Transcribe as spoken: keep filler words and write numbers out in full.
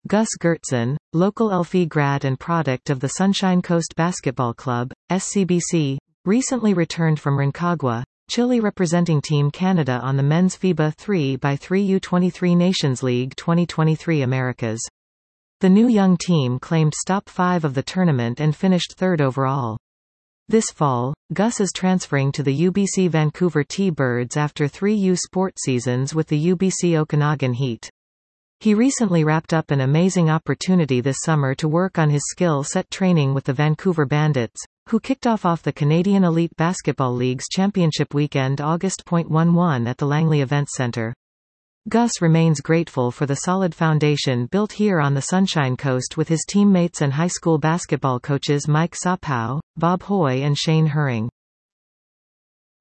Gus Gertzen, local Elfie grad and product of the Sunshine Coast Basketball Club, S C B C, recently returned from Rancagua, Chile representing Team Canada on the men's FIBA three by three U twenty-three Nations League twenty twenty-three Americas. The new young team claimed top five of the tournament and finished third overall. This fall, Gus is transferring to the U B C Vancouver T-Birds after three U Sport seasons with the U B C Okanagan Heat. He recently wrapped up an amazing opportunity this summer to work on his skill set training with the Vancouver Bandits, who kicked off off the Canadian Elite Basketball League's championship weekend August eleventh at the Langley Events Centre. Gus remains grateful for the solid foundation built here on the Sunshine Coast with his teammates and high school basketball coaches Mike Sapau, Bob Hoy and Shane Herring.